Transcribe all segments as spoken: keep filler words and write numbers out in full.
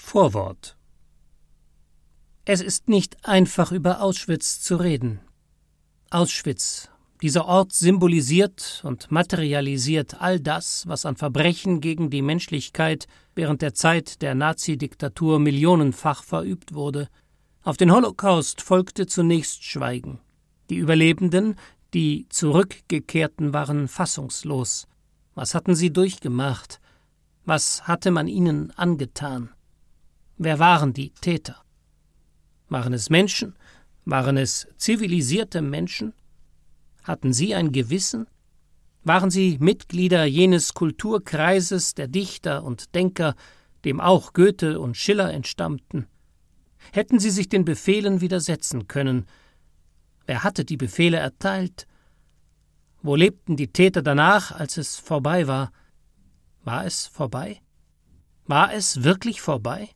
Vorwort. Es ist nicht einfach, über Auschwitz zu reden. Auschwitz, dieser Ort symbolisiert und materialisiert all das, was an Verbrechen gegen die Menschlichkeit während der Zeit der Nazidiktatur millionenfach verübt wurde. Auf den Holocaust folgte zunächst Schweigen. Die Überlebenden, die Zurückgekehrten, waren fassungslos. Was hatten sie durchgemacht? Was hatte man ihnen angetan? Wer waren die Täter? Waren es Menschen? Waren es zivilisierte Menschen? Hatten sie ein Gewissen? Waren sie Mitglieder jenes Kulturkreises der Dichter und Denker, dem auch Goethe und Schiller entstammten? Hätten sie sich den Befehlen widersetzen können? Wer hatte die Befehle erteilt? Wo lebten die Täter danach, als es vorbei war? War es vorbei? War es wirklich vorbei?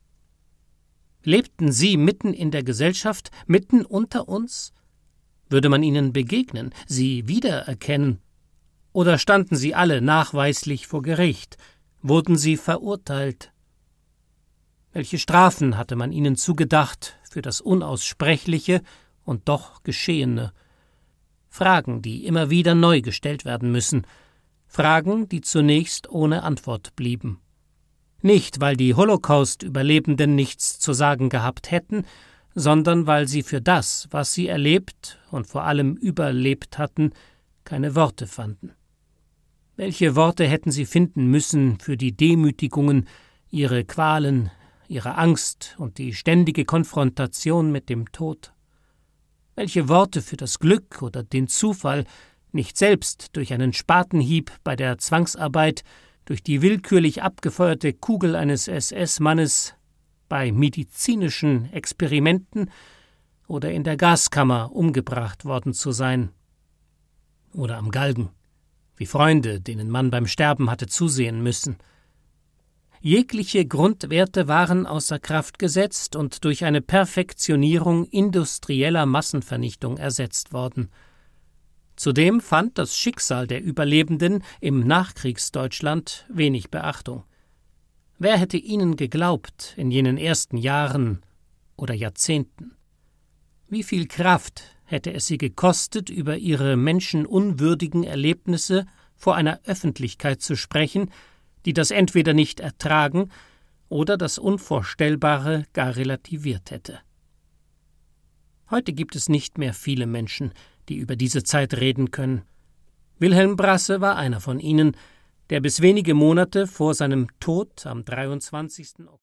Lebten sie mitten in der Gesellschaft, mitten unter uns? Würde man ihnen begegnen, sie wiedererkennen? Oder standen sie alle nachweislich vor Gericht? Wurden sie verurteilt? Welche Strafen hatte man ihnen zugedacht für das Unaussprechliche und doch Geschehene? Fragen, die immer wieder neu gestellt werden müssen. Fragen, die zunächst ohne Antwort blieben. Nicht, weil die Holocaust-Überlebenden nichts zu sagen gehabt hätten, sondern weil sie für das, was sie erlebt und vor allem überlebt hatten, keine Worte fanden. Welche Worte hätten sie finden müssen für die Demütigungen, ihre Qualen, ihre Angst und die ständige Konfrontation mit dem Tod? Welche Worte für das Glück oder den Zufall, nicht selbst durch einen Spatenhieb bei der Zwangsarbeit, durch die willkürlich abgefeuerte Kugel eines S S-Mannes, bei medizinischen Experimenten oder in der Gaskammer umgebracht worden zu sein. Oder am Galgen, wie Freunde, denen man beim Sterben hatte zusehen müssen. Jegliche Grundwerte waren außer Kraft gesetzt und durch eine Perfektionierung industrieller Massenvernichtung ersetzt worden. Zudem fand das Schicksal der Überlebenden im Nachkriegsdeutschland wenig Beachtung. Wer hätte ihnen geglaubt in jenen ersten Jahren oder Jahrzehnten? Wie viel Kraft hätte es sie gekostet, über ihre menschenunwürdigen Erlebnisse vor einer Öffentlichkeit zu sprechen, die das entweder nicht ertragen oder das Unvorstellbare gar relativiert hätte. Heute gibt es nicht mehr viele Menschen, die über diese Zeit reden können. Wilhelm Brasse war einer von ihnen, der bis wenige Monate vor seinem Tod am dreiundzwanzigsten